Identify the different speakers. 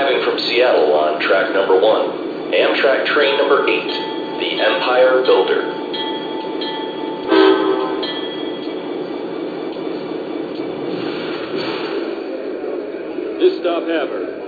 Speaker 1: arriving from Seattle on track number 1, Amtrak train number 8, the Empire Builder.
Speaker 2: This stop, Havre.